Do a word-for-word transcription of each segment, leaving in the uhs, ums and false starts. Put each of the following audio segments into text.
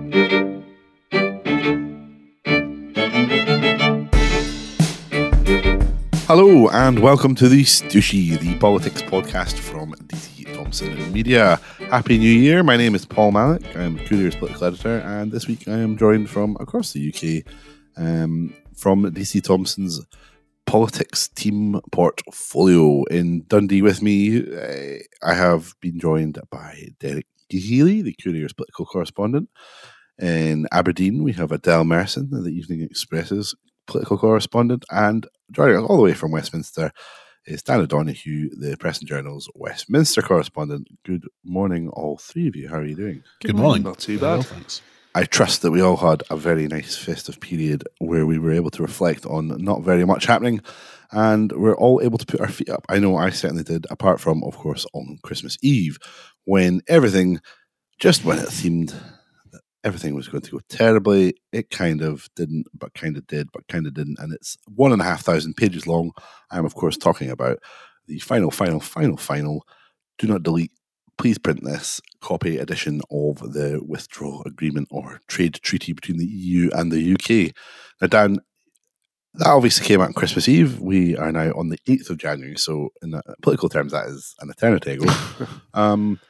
Hello and welcome to the Stooshy, the politics podcast from D C Thomson Media. Happy New Year. My name is Paul Mallock. I am Courier's political editor, and this week I am joined from across the U K um, from D C Thomson's politics team portfolio. In Dundee with me, uh, I have been joined by Derek Healy, the Courier's political correspondent. In Aberdeen, we have Adele Merson, the Evening Express's political correspondent, and joining us all the way from Westminster is Dan O'Donoghue, the Press and Journal's Westminster correspondent. Good morning, all three of you. How are you doing? Good, Good morning. morning. Not too bad. Well, thanks. I trust that we all had a very nice festive period where we were able to reflect on not very much happening, and we're all able to put our feet up. I know I certainly did, apart from, of course, on Christmas Eve, when everything, just when it seemed that everything was going to go terribly, it kind of didn't, but kind of did, but kind of didn't, and it's one and a half thousand pages long. I'm, of course, talking about the final, final, final, final, do not delete, please print this copy edition of the withdrawal agreement or trade treaty between the E U and the U K. Now, Dan, that obviously came out on Christmas Eve. We are now on the eighth of January, so in uh, political terms, that is an eternity ago. um,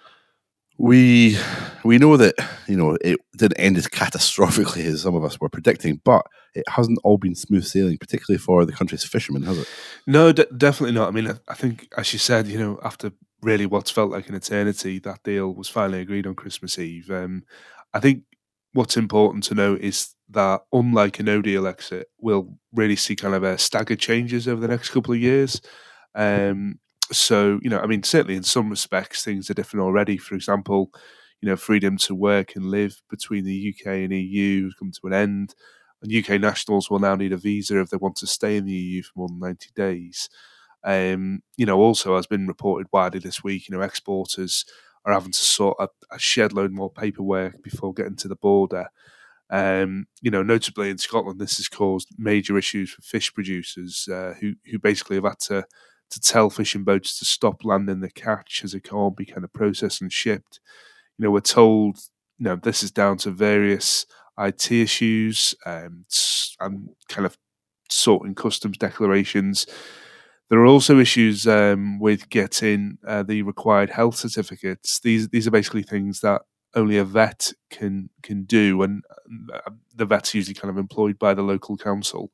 we we know that, you know, it didn't end as catastrophically as some of us were predicting, but it hasn't all been smooth sailing, particularly for the country's fishermen, has it? No, d- definitely not. I mean, I, I think, as you said, you know, after really what's felt like an eternity, that deal was finally agreed on Christmas Eve. Um, I think what's important to note is that, unlike a no-deal exit, we'll really see kind of a staggered changes over the next couple of years. Um, so, you know, I mean, certainly in some respects, things are different already. For example, you know, freedom to work and live between the U K and E U has come to an end. And U K nationals will now need a visa if they want to stay in the E U for more than ninety days. Um, you know, also, as been reported widely this week, you know, exporters are having to sort a, a shed load more paperwork before getting to the border. Um, you know, notably in Scotland, this has caused major issues for fish producers uh, who who basically have had to to tell fishing boats to stop landing the catch as it can't be kind of processed and shipped. You know, we're told, you know, this is down to various I T issues um, and kind of sorting customs declarations. There are also issues um, with getting uh, the required health certificates. These these are basically things that only a vet can can do, and uh, the vet's usually kind of employed by the local council.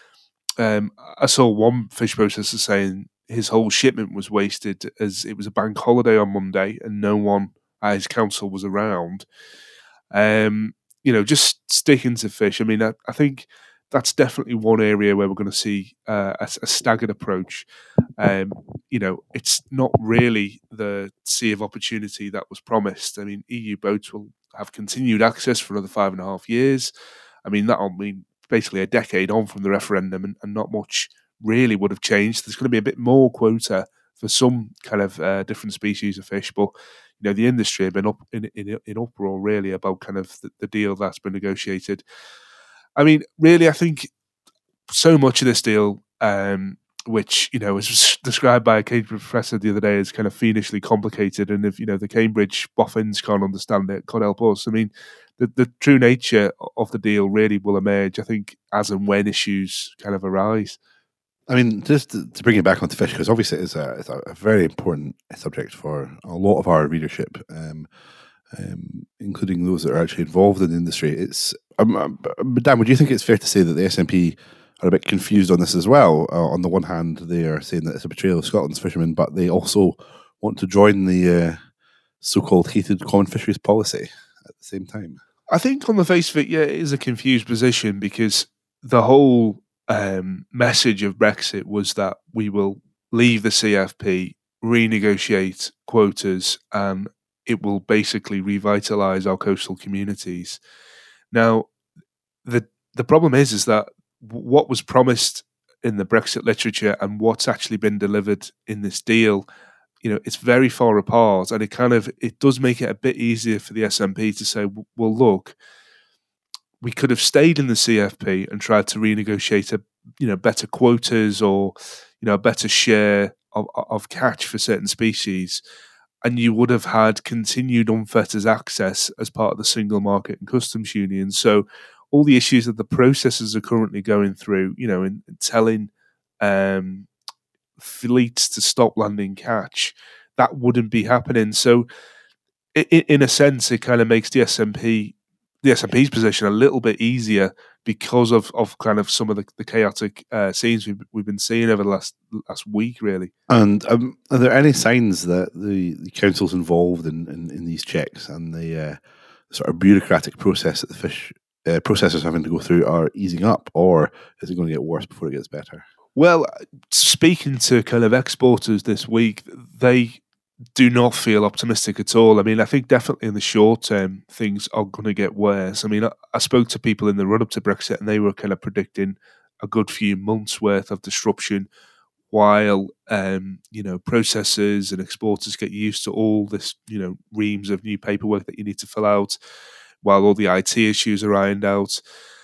Um, I saw one fish processor saying his whole shipment was wasted as it was a bank holiday on Monday and no one at his council was around. Um, you know, just sticking to fish. I mean, I, I think that's definitely one area where we're going to see uh, a, a staggered approach. Um, you know, it's not really the sea of opportunity that was promised. I mean, E U boats will have continued access for another five and a half years. I mean, that'll mean basically a decade on from the referendum, and, and not much really would have changed. There's going to be a bit more quota for some kind of uh, different species of fish, but you know, the industry have been up in in, in uproar really about kind of the, the deal that's been negotiated. I mean, really, I think so much of this deal, um, which, you know, was described by a Cambridge professor the other day as kind of fiendishly complicated, and if, you know, the Cambridge boffins can't understand it, can't help us. I mean, the, the true nature of the deal really will emerge, I think, as and when issues kind of arise. I mean, just to, to bring it back onto fish, because obviously it's a, it's a very important subject for a lot of our readership, um, um, including those that are actually involved in the industry. It's um, um, Dan, would you think it's fair to say that the S N P are a bit confused on this as well? Uh, on the one hand, they are saying that it's a betrayal of Scotland's fishermen, but they also want to join the uh, so-called hated common fisheries policy at the same time. I think on the face of it, yeah, it is a confused position, because the whole um, message of Brexit was that we will leave the C F P, renegotiate quotas, and it will basically revitalise our coastal communities. Now, the the problem is, is that what was promised in the Brexit literature and what's actually been delivered in this deal, you know, it's very far apart, and it kind of it does make it a bit easier for the S N P to say, well, look, we could have stayed in the C F P and tried to renegotiate a, you know, better quotas or, you know, a better share of, of catch for certain species, and you would have had continued unfettered access as part of the single market and customs union. So all the issues that the processors are currently going through, you know, in, in telling um, fleets to stop landing catch, that wouldn't be happening. So in, in a sense, it kind of makes the S and P, the S and P's position a little bit easier because of, of kind of some of the, the chaotic uh, scenes we've, we've been seeing over the last last week, really. And um, are there any signs that the, the council's involved in, in, in these checks and the uh, sort of bureaucratic process that the fish uh, processors having to go through are easing up, or is it going to get worse before it gets better? Well, speaking to kind of exporters this week, they do not feel optimistic at all. I mean, I think definitely in the short term, things are going to get worse. I mean, I, I spoke to people in the run-up to Brexit, and they were kind of predicting a good few months' worth of disruption while, um, you know, processors and exporters get used to all this, you know, reams of new paperwork that you need to fill out, while all the I T issues are ironed out.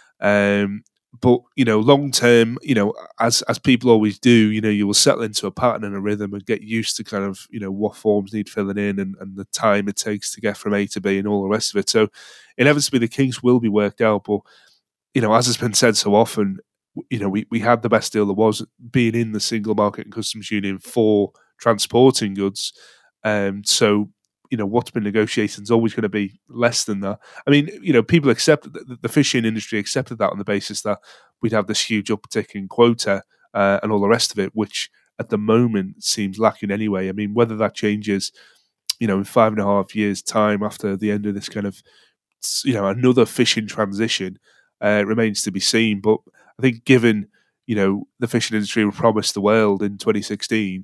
Um, But, you know, long term, you know, as as people always do, you know, you will settle into a pattern and a rhythm and get used to kind of, you know, what forms need filling in and, and the time it takes to get from A to B and all the rest of it. So inevitably the kinks will be worked out. But, you know, as has been said so often, you know, we, we had the best deal there was being in the single market and customs union for transporting goods. Um, so, you know, what's been negotiated is always going to be less than that. I mean, you know, people accepted, the, the fishing industry accepted that on the basis that we'd have this huge uptick in quota uh, and all the rest of it, which at the moment seems lacking anyway. I mean, whether that changes, you know, in five and a half years' time after the end of this kind of, you know, another fishing transition uh, remains to be seen. But I think given, you know, the fishing industry were promised the world in twenty sixteen,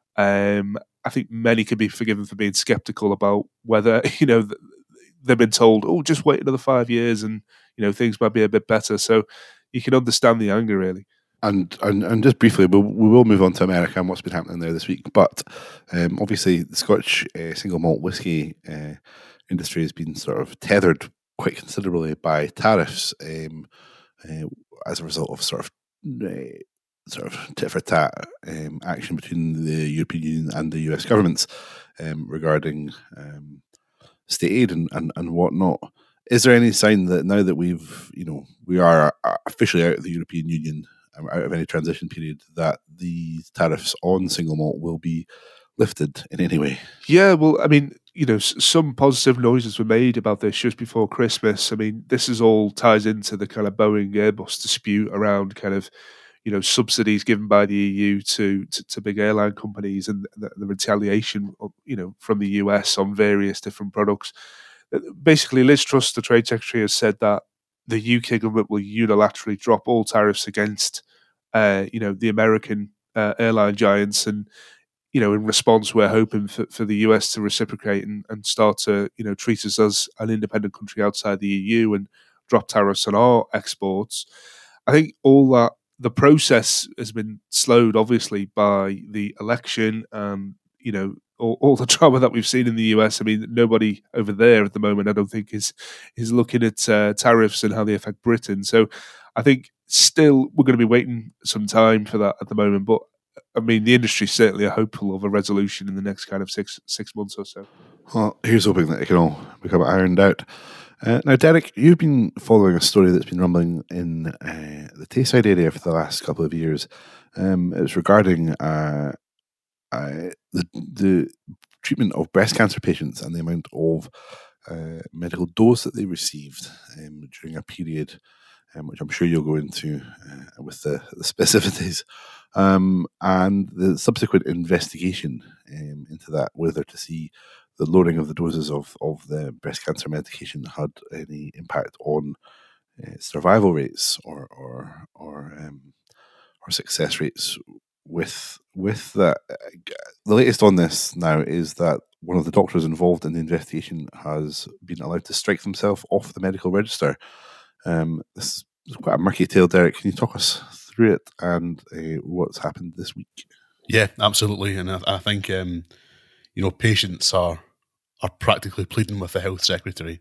um, I think many can be forgiven for being sceptical about whether, you know, they've been told, oh, just wait another five years and, you know, things might be a bit better. So you can understand the anger, really. And, and and just briefly, we'll, we will move on to America and what's been happening there this week. But um, obviously, the Scotch uh, single malt whiskey uh, industry has been sort of tethered quite considerably by tariffs um, uh, as a result of sort of uh, sort of tit for tat um, action between the European Union and the U S governments um, regarding um, state aid and, and, and whatnot. Is there any sign that now that we've, you know, we are officially out of the European Union, out of any transition period, that the tariffs on single malt will be lifted in any way? Yeah, well, I mean, you know, some positive noises were made about this just before Christmas. I mean, this is all ties into the kind of Boeing Airbus dispute around kind of, you know, subsidies given by the E U to to, to big airline companies and the, the retaliation, you know, from the U S on various different products. Basically, Liz Truss, the Trade Secretary, has said that the U K government will unilaterally drop all tariffs against, uh, you know, the American uh, airline giants, and you know, in response, we're hoping for, for the U S to reciprocate and, and start to, you know, treat us as an independent country outside the E U and drop tariffs on our exports. I think all that, the process has been slowed, obviously, by the election and, you know, all, all the drama that we've seen in the U S. I mean, nobody over there at the moment, I don't think, is is looking at uh, tariffs and how they affect Britain. So I think still we're going to be waiting some time for that at the moment. But I mean, the industry certainly are hopeful of a resolution in the next kind of six six months or so. Well, here's hoping that it can all become ironed out. Uh, now, Derek, you've been following a story that's been rumbling in uh, the Tayside area for the last couple of years. Um, it was regarding uh, uh, the, the treatment of breast cancer patients and the amount of uh, medical dose that they received um, during a period, um, which I'm sure you'll go into uh, with the, the specificities, um, and the subsequent investigation um, into that, whether to see the lowering of the doses of, of the breast cancer medication had any impact on uh, survival rates or or or, um, or success rates with with that. The latest on this now is that one of the doctors involved in the investigation has been allowed to strike himself off the medical register. Um, this is quite a murky tale, Derek. Can you talk us through it and uh, what's happened this week? Yeah, absolutely. And I, I think, um, you know, patients are are practically pleading with the health secretary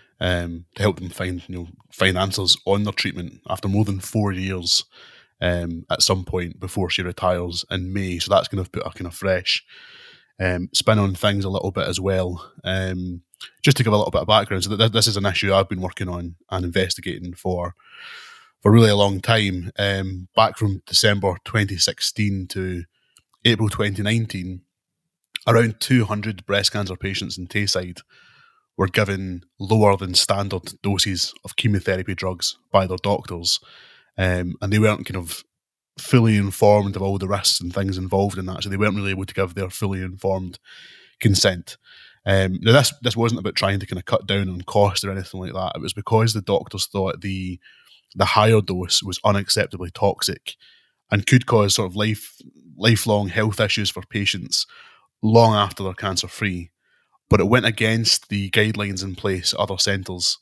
um, to help them find, you know, find answers on their treatment after more than four years um, at some point before she retires in May. So that's going to put a kind of fresh um, spin on things a little bit as well. Um, just to give a little bit of background, so that this is an issue I've been working on and investigating for for really a long time. Um, back from December twenty sixteen to April twenty nineteen, around two hundred breast cancer patients in Tayside were given lower than standard doses of chemotherapy drugs by their doctors, um, and they weren't kind of fully informed of all the risks and things involved in that, so they weren't really able to give their fully informed consent. Um, now, this this wasn't about trying to kind of cut down on cost or anything like that. It was because the doctors thought the the higher dose was unacceptably toxic and could cause sort of life lifelong health issues for patients long after they're cancer free. But it went against the guidelines in place at other centres,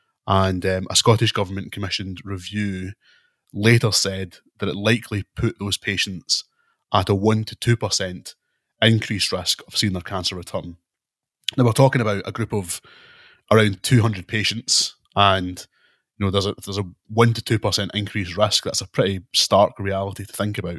and um, a Scottish Government commissioned review later said that it likely put those patients at a one to two percent increased risk of seeing their cancer return. Now, we're talking about a group of around two hundred patients, and you know there's a there's a one to two percent increased risk. That's a pretty stark reality to think about.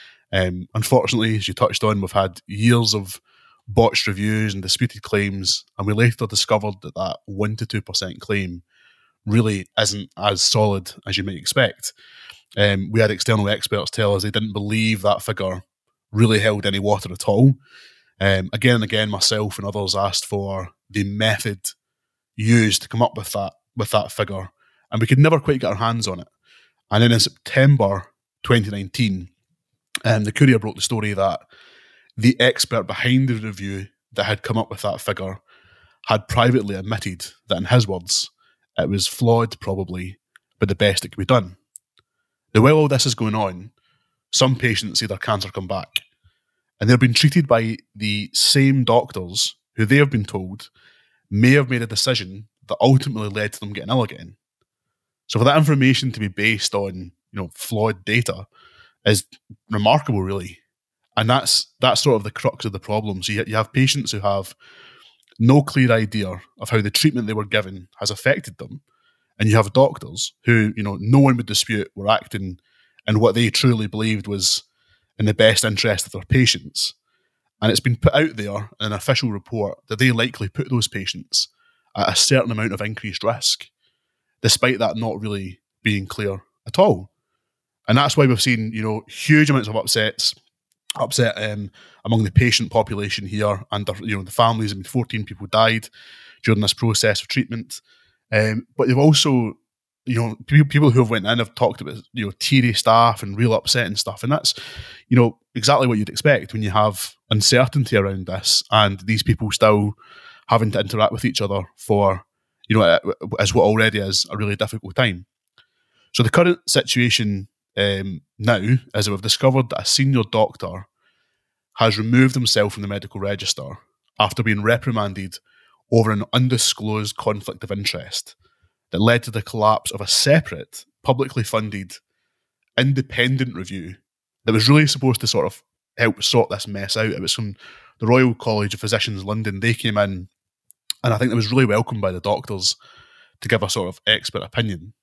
Um, unfortunately, as you touched on, we've had years of botched reviews and disputed claims, and we later discovered that that one to two percent claim really isn't as solid as you might expect. Um, we had external experts tell us they didn't believe that figure really held any water at all. Um, again and again, myself and others asked for the method used to come up with that with that figure, and we could never quite get our hands on it. And then in September twenty nineteen, um, the Courier broke the story that the expert behind the review that had come up with that figure had privately admitted that, in his words, it was flawed probably, but the best that could be done. Now, while all this is going on, some patients see their cancer come back, and they're being treated by the same doctors who they have been told may have made a decision that ultimately led to them getting ill again. So for that information to be based on, you know, flawed data is remarkable, really. And that's that's sort of the crux of the problem. So you, you have patients who have no clear idea of how the treatment they were given has affected them, and you have doctors who, you know, no one would dispute were acting in what they truly believed was in the best interest of their patients. And it's been put out there in an official report that they likely put those patients at a certain amount of increased risk, despite that not really being clear at all. And that's why we've seen, you know, huge amounts of upsets, upset um, among the patient population here, and the, you know, the families. I mean, fourteen people died during this process of treatment. Um, but they've also, you know, people, people who have went in have talked about, you know, teary staff and real upset and stuff. And that's, you know, exactly what you'd expect when you have uncertainty around this, and these people still having to interact with each other for, you know, as what already is a really difficult time. So the current situation um, now is that we've discovered that a senior doctor has removed himself from the medical register after being reprimanded over an undisclosed conflict of interest that led to the collapse of a separate, publicly funded, independent review that was really supposed to sort of help sort this mess out. It was from the Royal College of Physicians London. They came in, and I think it was really welcomed by the doctors to give a sort of expert opinion.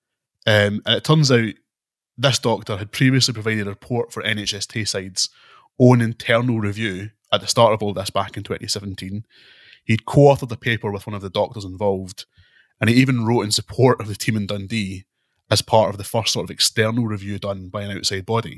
Um, and it turns out this doctor had previously provided a report for N H S Tayside's own internal review at the start of all this back in twenty seventeen. He'd co-authored the paper with one of the doctors involved, and he even wrote in support of the team in Dundee as part of the first sort of external review done by an outside body.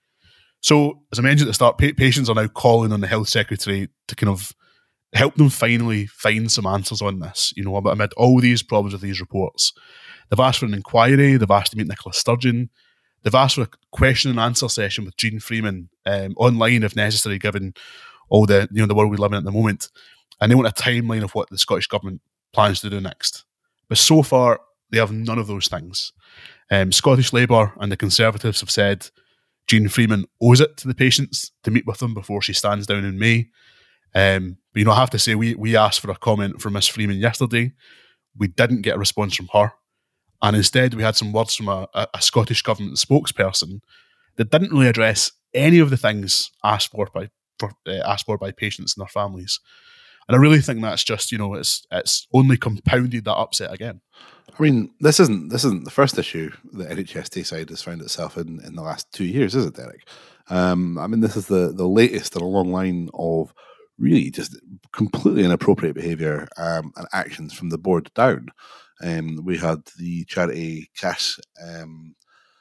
So, as I mentioned at the start, pa- patients are now calling on the Health Secretary to kind of help them finally find some answers on this, you know, amid all these problems with these reports. They've asked for an inquiry, they've asked to meet Nicola Sturgeon, they've asked for a question and answer session with Jean Freeman um, online if necessary, given all the, you know, the world we live in at the moment. And they want a timeline of what the Scottish Government plans to do next. But so far, they have none of those things. Um, Scottish Labour and the Conservatives have said Jean Freeman owes it to the patients to meet with them before she stands down in May. Um, but, you know, I have to say, we we asked for a comment from Miss Freeman yesterday. We didn't get a response from her. And instead, we had some words from a, a, a Scottish Government spokesperson that didn't really address any of the things asked for by for, uh, asked for by patients and their families. And I really think that's just, you know, it's it's only compounded that upset again. I mean, this isn't this isn't the first issue that N H S Tayside has found itself in in the last two years, is it, Derek? Um, I mean, this is the, the latest in a long line of really just completely inappropriate behaviour um, and actions from the board down. Um, we had the charity cash um,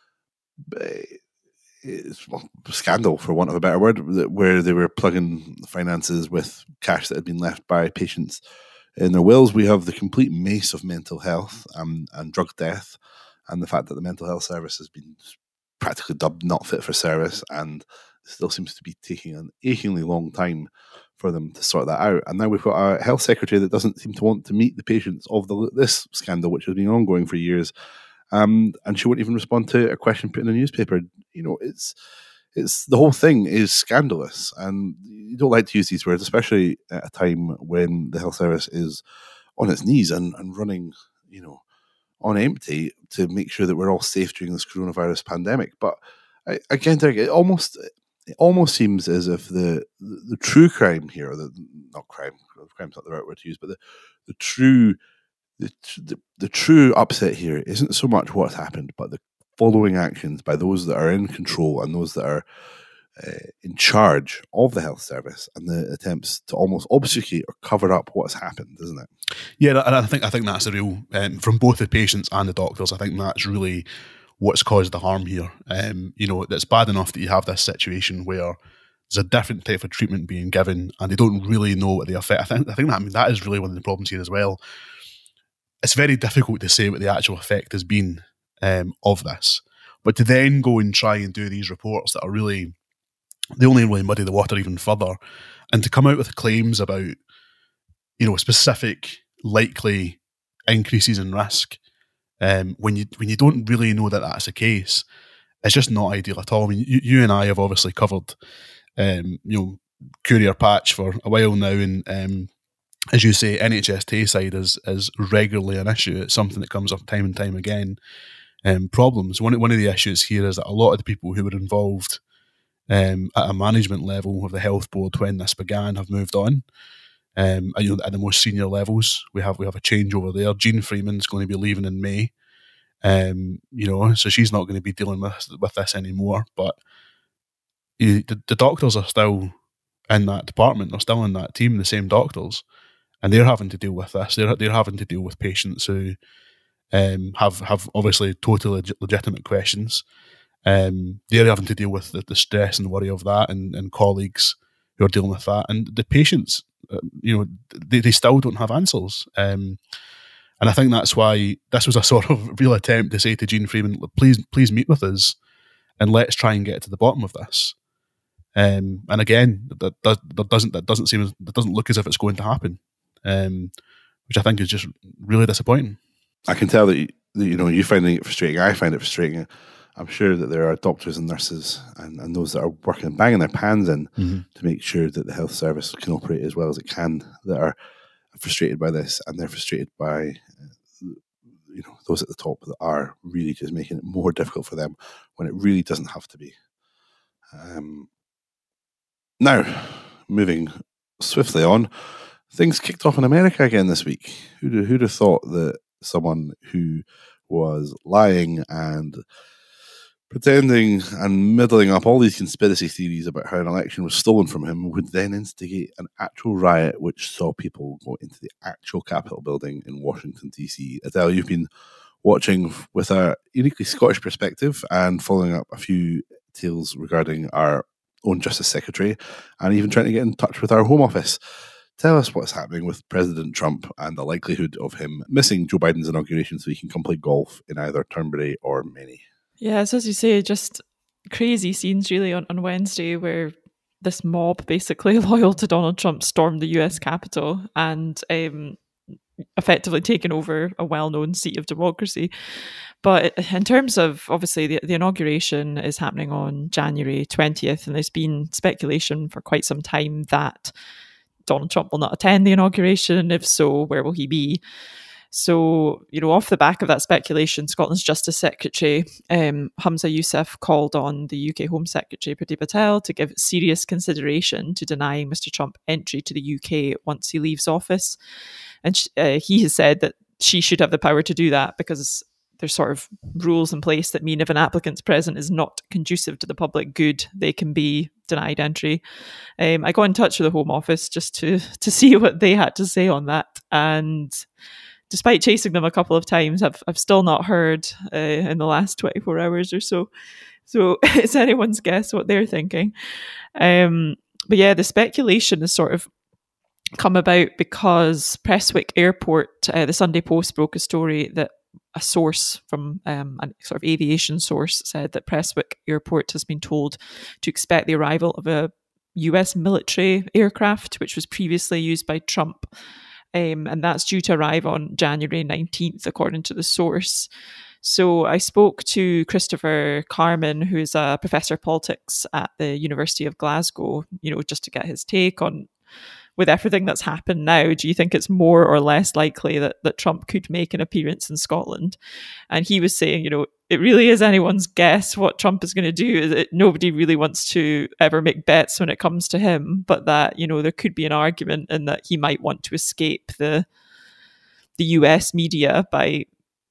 well, scandal, for want of a better word, where they were plugging finances with cash that had been left by patients in their wills. We have the complete mace of mental health um, and drug death, and the fact that the mental health service has been practically dubbed not fit for service, and still seems to be taking an achingly long time for them to sort that out. And now we've got a health secretary that doesn't seem to want to meet the patients of the, this scandal, which has been ongoing for years. Um, and she won't even respond to a question put in the newspaper. You know, it's it's the whole thing is scandalous, and you don't like to use these words, especially at a time when the health service is on its knees and, and running, you know, on empty to make sure that we're all safe during this coronavirus pandemic. But I, again, Derek, it almost it almost seems as if the the, the true crime here, the not crime, crime's not the right word to use, but the the true The, the the true upset here isn't so much what's happened, but the following actions by those that are in control and those that are uh, in charge of the health service, and the attempts to almost obfuscate or cover up what's happened, isn't it? Yeah, and I think I think that's the real um, from both the patients and the doctors. I think that's really what's caused the harm here. Um, you know, it's bad enough that you have this situation where there's a different type of treatment being given, and they don't really know what the effect. I think I think that I mean that is really one of the problems here as well. It's very difficult to say what the actual effect has been um, of this. But to then go and try and do these reports that are really, they only really muddy the water even further, and to come out with claims about, you know, specific likely increases in risk um, when you when you don't really know that that's the case, it's just not ideal at all. I mean, you, you and I have obviously covered, um, you know, Courier Patch for a while now, and um, as you say, N H S Tayside is is regularly an issue. It's something that comes up time and time again. Um, problems. One one of the issues here is that a lot of the people who were involved um, at a management level of the health board when this began have moved on. Um, and, you know, at the most senior levels, we have we have a change over there. Jean Freeman's going to be leaving in May. Um, you know, so she's not going to be dealing with with this anymore. But you, the, the doctors are still in that department. They're still in that team. The same doctors. And they're having to deal with this. They're they're having to deal with patients who um, have have obviously totally leg- legitimate questions. Um, they're having to deal with the, the stress and worry of that, and, and colleagues who are dealing with that. And the patients, uh, you know, they, they still don't have answers. Um, and I think that's why this was a sort of real attempt to say to Jean Freeman, please please meet with us and let's try and get to the bottom of this. Um, and again, that, that, that doesn't that doesn't seem that doesn't look as if it's going to happen. Um, which I think is just really disappointing. I can tell that you, that, you know, you finding it frustrating. I find it frustrating. I'm sure that there are doctors and nurses and, and those that are working, banging their pans in mm-hmm. to make sure that the health service can operate as well as it can, that are frustrated by this, and they're frustrated by uh, you know, those at the top that are really just making it more difficult for them when it really doesn't have to be. Um, now, moving swiftly on. Things kicked off in America again this week. Who'd, who'd have thought that someone who was lying and pretending and middling up all these conspiracy theories about how an election was stolen from him would then instigate an actual riot which saw people go into the actual Capitol building in Washington, D C. Adele, you've been watching with a uniquely Scottish perspective and following up a few tales regarding our own Justice Secretary and even trying to get in touch with our Home Office. Tell us what's happening with President Trump and the likelihood of him missing Joe Biden's inauguration so he can come play golf in either Turnberry or Many. Yeah, so as you say, just crazy scenes really on, on Wednesday where this mob, basically loyal to Donald Trump, stormed the U S Capitol and um, effectively taken over a well-known seat of democracy. But in terms of, obviously, the, the inauguration is happening on January twentieth, and there's been speculation for quite some time that Donald Trump will not attend the inauguration. If so, where will he be? So, you know, off the back of that speculation, Scotland's Justice Secretary, um, Humza Yousaf, called on the U K Home Secretary, Priti Patel, to give serious consideration to denying Mister Trump entry to the U K once he leaves office. And uh, he has said that she should have the power to do that because there's sort of rules in place that mean if an applicant's presence is not conducive to the public good, they can be denied entry. Um, I got in touch with the Home Office just to to see what they had to say on that, and despite chasing them a couple of times, I've I've still not heard uh, in the last twenty-four hours or so. So it's anyone's guess what they're thinking. Um, but yeah, the speculation has sort of come about because Prestwick Airport, uh, the Sunday Post broke a story that a source from um, a sort of aviation source said that Prestwick Airport has been told to expect the arrival of a U S military aircraft, which was previously used by Trump. Um, and that's due to arrive on January nineteenth, according to the source. So I spoke to Christopher Carman, who is a professor of politics at the University of Glasgow, you know, just to get his take on, with everything that's happened now, do you think it's more or less likely that, that Trump could make an appearance in Scotland? And he was saying, you know, it really is anyone's guess what Trump is going to do. It, nobody really wants to ever make bets when it comes to him, but that, you know, there could be an argument in that he might want to escape the the U S media by,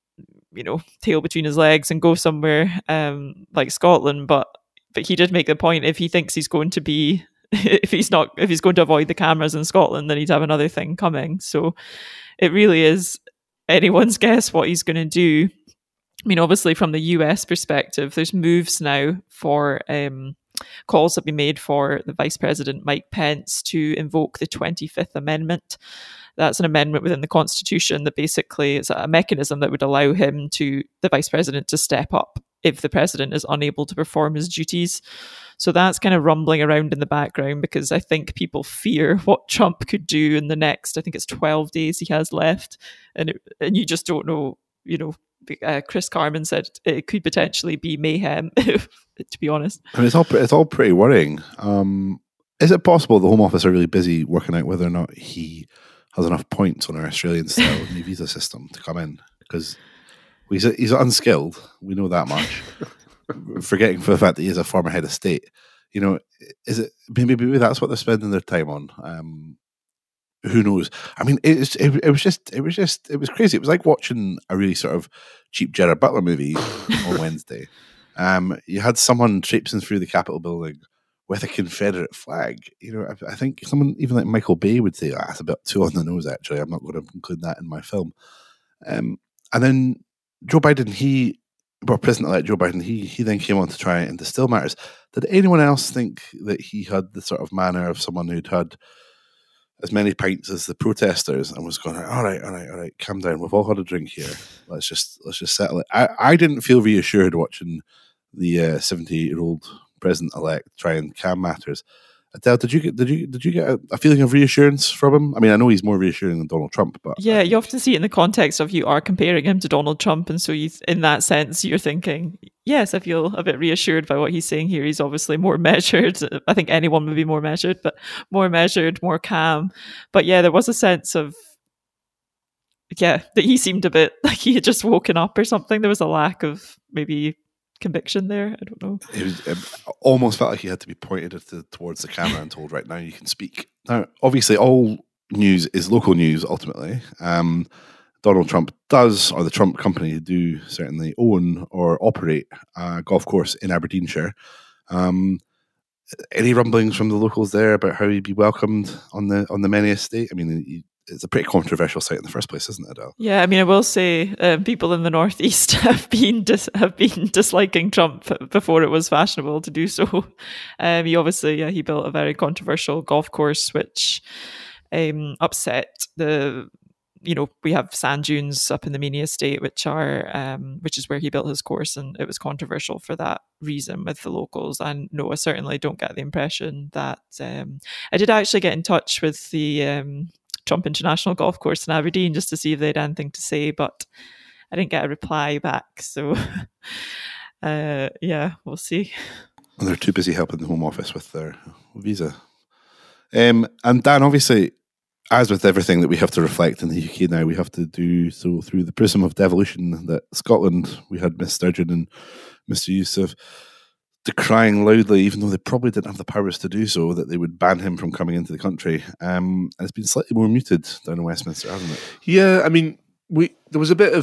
you know, tail between his legs and go somewhere um, like Scotland. But but he did make the point, if he thinks he's going to be if he's not, if he's going to avoid the cameras in Scotland, then he'd have another thing coming. So it really is anyone's guess what he's going to do. I mean, obviously from the U S perspective, there's moves now for um, calls have been made for the Vice President Mike Pence to invoke the twenty-fifth Amendment. That's an amendment within the Constitution that basically is a mechanism that would allow him to, the Vice President, to step up if the President is unable to perform his duties. So that's kind of rumbling around in the background because I think people fear what Trump could do in the next, I think it's twelve days he has left. And it, and you just don't know, you know, uh, Chris Carman said it could potentially be mayhem, to be honest. I mean, it's all, it's all pretty worrying. Um, is it possible the Home Office are really busy working out whether or not he has enough points on our Australian style new visa system to come in? Because he's, he's unskilled, we know that much. Forgetting for the fact that he is a former head of state, you know, is it maybe, maybe that's what they're spending their time on? Um, who knows? I mean, it's it, it was just it was just it was crazy. It was like watching a really sort of cheap Gerard Butler movie on Wednesday. Um, you had someone traipsing through the Capitol building with a Confederate flag. You know, I, I think someone even like Michael Bay would say, ah, that's a bit too on the nose. Actually, I'm not going to include that in my film. Um, and then Joe Biden, he. Well, President-elect Joe Biden, he he then came on to try and distill matters. Did anyone else think that he had the sort of manner of someone who'd had as many pints as the protesters and was going, all right, all right, all right, calm down. We've all had a drink here. Let's just let's just settle it. I, I didn't feel reassured watching the uh, seventy-eight-year-old president-elect try and calm matters. Adele, did you get did you did you get a, a feeling of reassurance from him? I mean, I know he's more reassuring than Donald Trump, but yeah, you often see it in the context of you are comparing him to Donald Trump, and so you, in that sense, you're thinking, yes, I feel a bit reassured by what he's saying here. He's obviously more measured. I think anyone would be more measured, but more measured, more calm. But yeah, there was a sense of yeah that he seemed a bit like he had just woken up or something. There was a lack of maybe conviction there. I don't know. It, was, it almost felt like he had to be pointed at the, towards the camera and told, right now you can speak. Now, obviously, all news is local news ultimately. Um, Donald Trump does, or the Trump company do certainly own or operate a golf course in Aberdeenshire. Um, any rumblings from the locals there about how he'd be welcomed on the on the Many estate? I mean, he, it's a pretty controversial site in the first place, isn't it, Adele? Yeah, I mean, I will say uh, people in the Northeast have been dis- have been disliking Trump before it was fashionable to do so. Um, he obviously, yeah, he built a very controversial golf course, which um, upset the. You know, we have sand dunes up in the Meany estate, which are um, which is where he built his course, and it was controversial for that reason with the locals. And no, I certainly don't get the impression that um, I did actually get in touch with the. Um, Trump International Golf Course in Aberdeen just to see if they had anything to say, but I didn't get a reply back. So, uh, yeah, we'll see. And they're too busy helping the Home Office with their visa. Um, and Dan, obviously, as with everything that we have to reflect in the U K now, we have to do so through the prism of devolution. That Scotland, we had Miss Sturgeon and Mister Youssef decrying loudly, even though they probably didn't have the powers to do so, that they would ban him from coming into the country. Um, and it's been slightly more muted down in Westminster, hasn't it? Yeah, I mean, we there was a bit of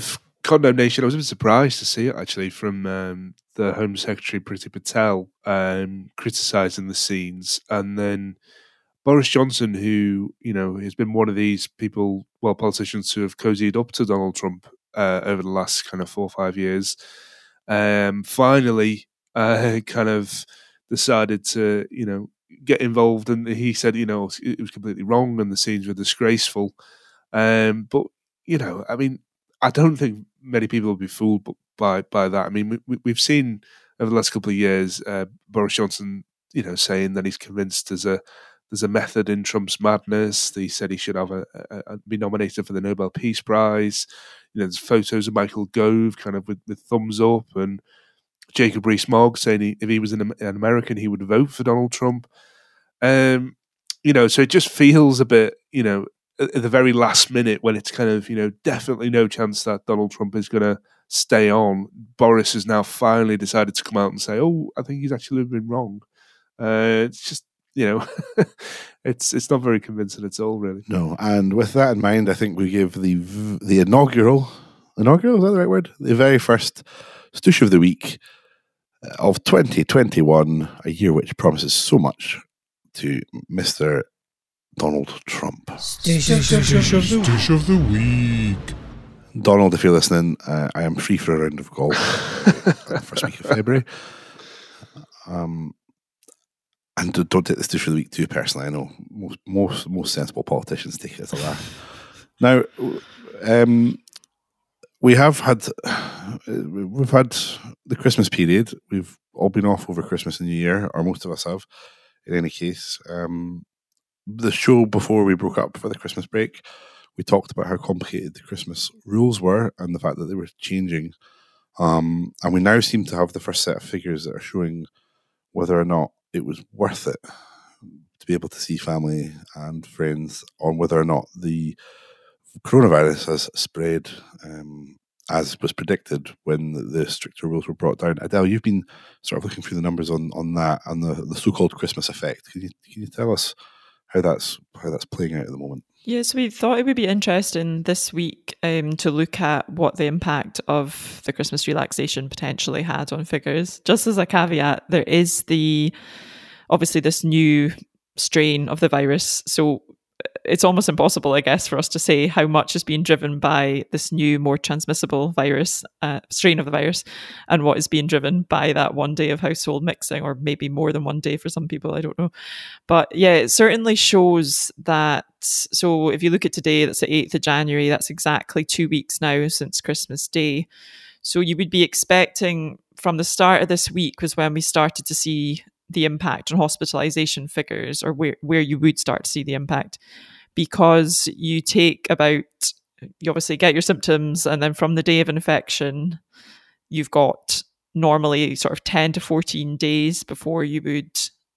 condemnation. I was a bit surprised to see it actually from um, the Home Secretary Priti Patel um, criticising the scenes, and then Boris Johnson, who you know has been one of these people, well, politicians who have cozied up to Donald Trump uh, over the last kind of four or five years, um, finally uh, kind of decided to you know get involved, and he said you know it was completely wrong and the scenes were disgraceful. Um, but you know, I mean, I don't think many people will be fooled by by that. I mean, we, we've seen over the last couple of years uh, Boris Johnson, you know, saying that he's convinced there's a there's a method in Trump's madness. He said he should have a, a, a be nominated for the Nobel Peace Prize. You know, there's photos of Michael Gove kind of with, with thumbs up, and Jacob Rees-Mogg saying he, if he was an, an American, he would vote for Donald Trump. Um, you know, so it just feels a bit, you know, at the very last minute when it's kind of, you know, definitely no chance that Donald Trump is going to stay on, Boris has now finally decided to come out and say, oh, I think he's actually been wrong. Uh, it's just, you know, it's it's not very convincing at all, really. No, and with that in mind, I think we give the the inaugural, inaugural, is that the right word? The very first Stoosh of the Week of twenty twenty-one, a year which promises so much to Mister Donald Trump. Stoosh of the Week. Donald, if you're listening, uh, I am free for a round of golf uh, first week of February. Um, and don't, don't take this Stoosh of the Week too personally. I know most most most sensible politicians take it as a laugh. Now, um, we have had we've had the Christmas period. We've all been off over Christmas and New Year, or most of us have. In any case, um, the show before we broke up for the Christmas break, we talked about how complicated the Christmas rules were and the fact that they were changing. Um, and we now seem to have the first set of figures that are showing whether or not it was worth it to be able to see family and friends, on whether or not the coronavirus has spread um, as was predicted when the stricter rules were brought down. Adele, you've been sort of looking through the numbers on, on that and the, the so-called Christmas effect. Can you can you tell us how that's how that's playing out at the moment? Yes, we thought it would be interesting this week um, to look at what the impact of the Christmas relaxation potentially had on figures. Just as a caveat, there is the obviously this new strain of the virus, so it's almost impossible, I guess, for us to say how much is being driven by this new, more transmissible virus, uh, strain of the virus, and what is being driven by that one day of household mixing, or maybe more than one day for some people, I don't know. But yeah, it certainly shows that, so if you look at today, that's the eighth of January, that's exactly two weeks now since Christmas Day. So you would be expecting from the start of this week was when we started to see the impact on hospitalization figures, or where, where you would start to see the impact, because you take about, you obviously get your symptoms, and then from the day of infection, you've got normally sort of ten to fourteen days before you would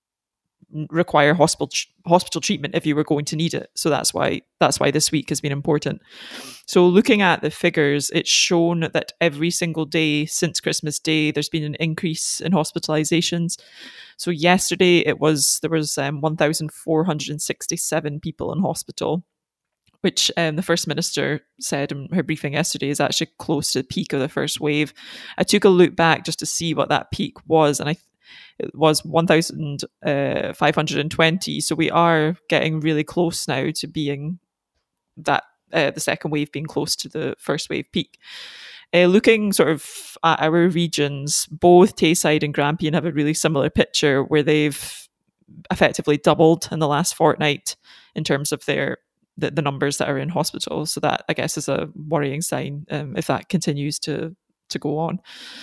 require hospital hospital treatment if you were going to need it. So that's why that's why this week has been important. So looking at the figures, it's shown that every single day since Christmas Day, there's been an increase in hospitalizations. So yesterday it was there was um, one thousand four hundred sixty-seven people in hospital, which um, the First Minister said in her briefing yesterday is actually close to the peak of the first wave. I took a look back just to see what that peak was, and I it was one thousand five hundred twenty. So we are getting really close now to being that, uh, the second wave being close to the first wave peak. Uh, looking sort of at our regions, both Tayside and Grampian have a really similar picture where they've effectively doubled in the last fortnight in terms of their the, the numbers that are in hospital. So that, I guess, is a worrying sign um, if that continues to to go on.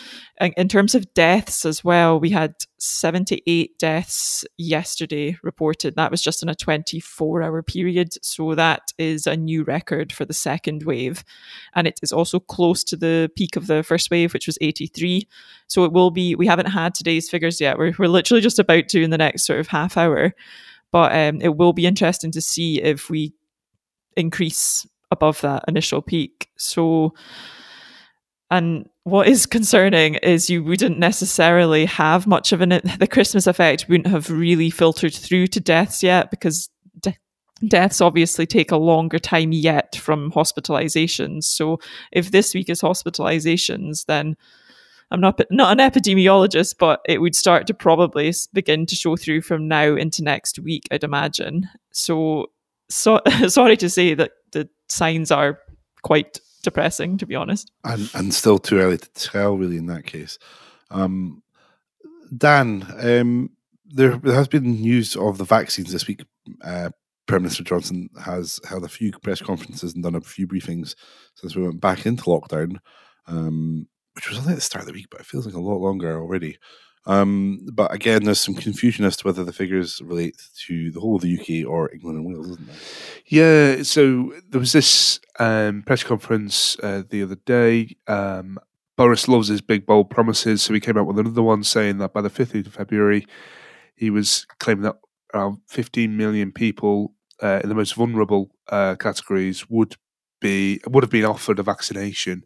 In terms of deaths as well, we had seventy-eight deaths yesterday reported. That was just in a twenty-four hour period. So that is a new record for the second wave. And it is also close to the peak of the first wave, which was eighty-three. So it will be, we haven't had today's figures yet. We're, we're literally just about to in the next sort of half hour. But um, it will be interesting to see if we increase above that initial peak. So, and what is concerning is you wouldn't necessarily have much of an, the Christmas effect wouldn't have really filtered through to deaths yet, because de- deaths obviously take a longer time yet from hospitalizations. So if this week is hospitalizations, then I'm not not an epidemiologist, but it would start to probably begin to show through from now into next week, I'd imagine. So, so sorry to say that the signs are quite depressing, to be honest. And and still too early to tell, really, in that case. Um, Dan, um, there, there has been news of the vaccines this week. Uh, Prime Minister Johnson has held a few press conferences and done a few briefings since we went back into lockdown, um, which was only at the start of the week, but it feels like a lot longer already. Um, but again, there's some confusion as to whether the figures relate to the whole of the U K or England and Wales, isn't there? Yeah, so there was this um, press conference uh, the other day. Um, Boris loves his big, bold promises, so he came out with another one saying that by the fifteenth of February, he was claiming that around fifteen million people uh, in the most vulnerable uh, categories would be would have been offered a vaccination.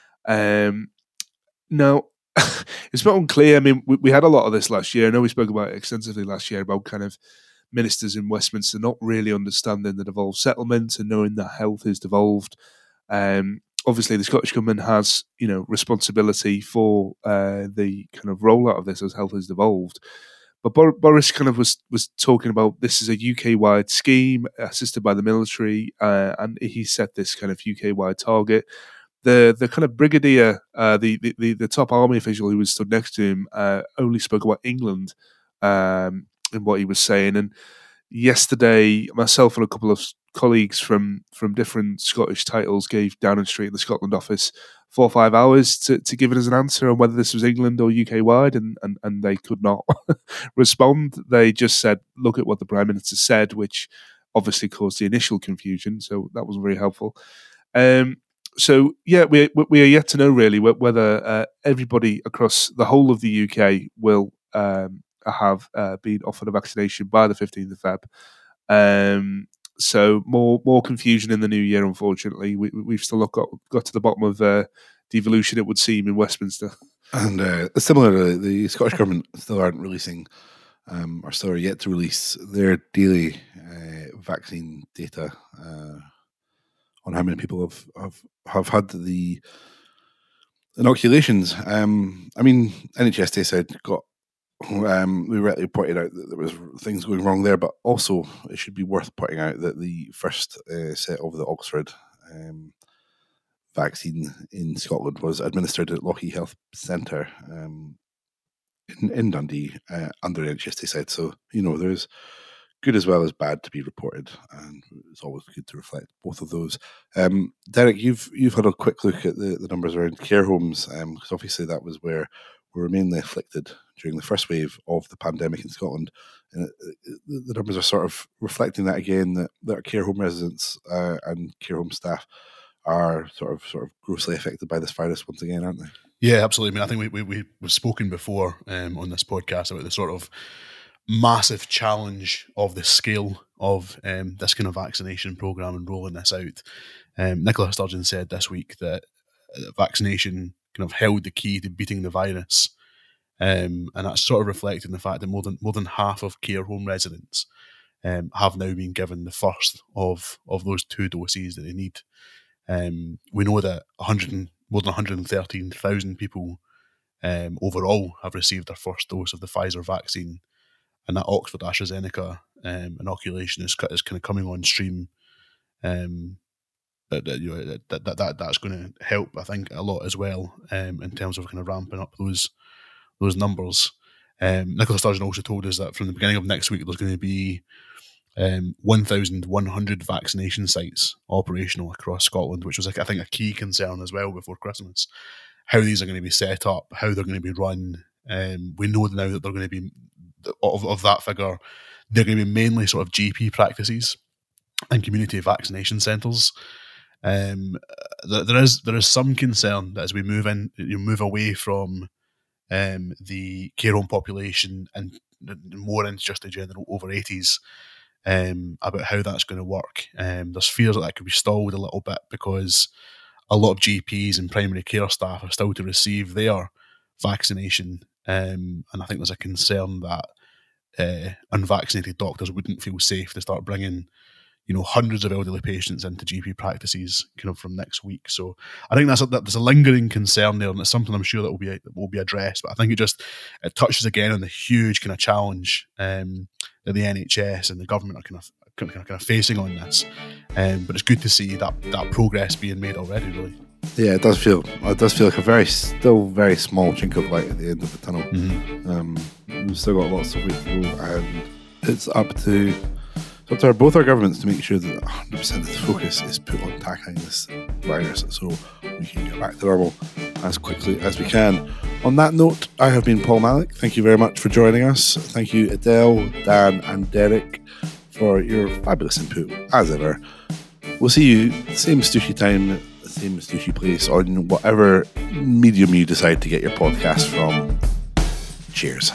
Um, now, it's not unclear. I mean, we, we had a lot of this last year. I know we spoke about it extensively last year about kind of ministers in Westminster not really understanding the devolved settlement and knowing that health is devolved. Um, obviously, the Scottish Government has, you know, responsibility for uh, the kind of rollout of this as health is devolved. But Bor- Boris kind of was was talking about this is a U K-wide scheme assisted by the military, uh, and he set this kind of U K-wide target. The the kind of brigadier, uh, the, the the top army official who was stood next to him, uh, only spoke about England um, in what he was saying. And yesterday, myself and a couple of colleagues from from different Scottish titles gave Downing Street in the Scotland office four or five hours to, to give us an answer on whether this was England or U K wide, and, and, and they could not respond. They just said, look at what the Prime Minister said, which obviously caused the initial confusion. So that wasn't very helpful. Um, so, yeah, we, we are yet to know really whether uh, everybody across the whole of the U K will um, have uh, been offered a vaccination by the fifteenth of February. Um, so more more confusion in the new year, unfortunately. We, we've still not got, got to the bottom of uh, devolution, it would seem, in Westminster. And uh, similarly, the Scottish Government still aren't releasing, um, or still are yet to release their daily uh, vaccine data uh, on how many people have, have, have had the inoculations. Um, I mean, N H S Day said got Um, we rightly pointed out that there was things going wrong there, but also it should be worth pointing out that the first uh, set of the Oxford um, vaccine in Scotland was administered at Lochee Health Centre um, in, in Dundee uh, under N H S Day said. So, you know, there's good as well as bad to be reported, and it's always good to reflect both of those. Um, Derek, you've you've had a quick look at the, the numbers around care homes, because um, obviously that was where we were mainly afflicted during the first wave of the pandemic in Scotland. And the numbers are sort of reflecting that again, that, that our care home residents uh, and care home staff are sort of sort of grossly affected by this virus once again, aren't they? Yeah, absolutely. I mean, I think we, we, we've spoken before um, on this podcast about the sort of massive challenge of the scale of um, this kind of vaccination programme and rolling this out. Um, Nicola Sturgeon said this week that vaccination kind of held the key to beating the virus. Um, and that's sort of reflecting the fact that more than more than half of care home residents um, have now been given the first of of those two doses that they need. Um, we know that one hundred, more than one hundred thirteen thousand people um, overall have received their first dose of the Pfizer vaccine, and that Oxford AstraZeneca um, inoculation is, is kind of coming on stream. Um, that, that, you know, that, that, that that's going to help, I think, a lot as well um, in terms of kind of ramping up those those numbers. Um, Nicola Sturgeon also told us that from the beginning of next week, there's going to be um, one thousand one hundred vaccination sites operational across Scotland, which was, I think, a key concern as well before Christmas. How these are going to be set up, how they're going to be run. Um, we know now that they're going to be, of, of that figure, they're going to be mainly sort of G P practices and community vaccination centres. Um, there is there is some concern that as we move in, you move away from um, the care home population and more into just the general over eighties, um, about how that's going to work. Um, there's fears that that could be stalled a little bit because a lot of G Ps and primary care staff are still to receive their vaccination, um, and I think there's a concern that uh, unvaccinated doctors wouldn't feel safe to start bringing, you know, hundreds of elderly patients into G P practices kind of from next week. So I think that's a, that there's a lingering concern there, and it's something I'm sure that will be that will be addressed. But I think it just it touches again on the huge kind of challenge um, that the N H S and the government are kind of kind of, kind of facing on this. Um, but it's good to see that that progress being made already, really. Yeah, it does feel it does feel like a very still very small chink of light at the end of the tunnel. Mm-hmm. Um, we've still got lots of way to go, and it's up to it's up to our, both our governments to make sure that one hundred percent of the focus is put on tackling this virus, so we can get back to normal as quickly as we can. On that note, I have been Paul Malik. Thank you very much for joining us. Thank you, Adele, Dan, and Derek, for your fabulous input as ever. We'll see you same Stooshy time, same Stooshy place, on whatever medium you decide to get your podcast from. Cheers.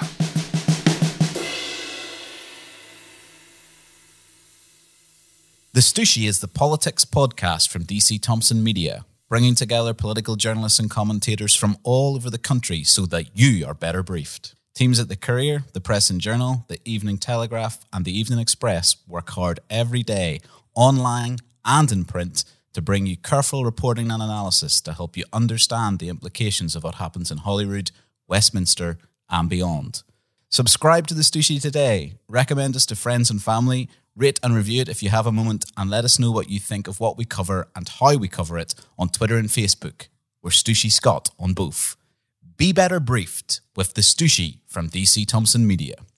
The Stooshy is the politics podcast from D C Thomson Media, bringing together political journalists and commentators from all over the country so that you are better briefed. Teams at the Courier, the Press and Journal, the Evening Telegraph, and the Evening Express work hard every day, online and in print, to bring you careful reporting and analysis to help you understand the implications of what happens in Holyrood, Westminster, and beyond. Subscribe to the Stooshy today, recommend us to friends and family, rate and review it if you have a moment, and let us know what you think of what we cover and how we cover it on Twitter and Facebook. We're Stooshy Scott on both. Be better briefed with the Stooshy from D C Thomson Media.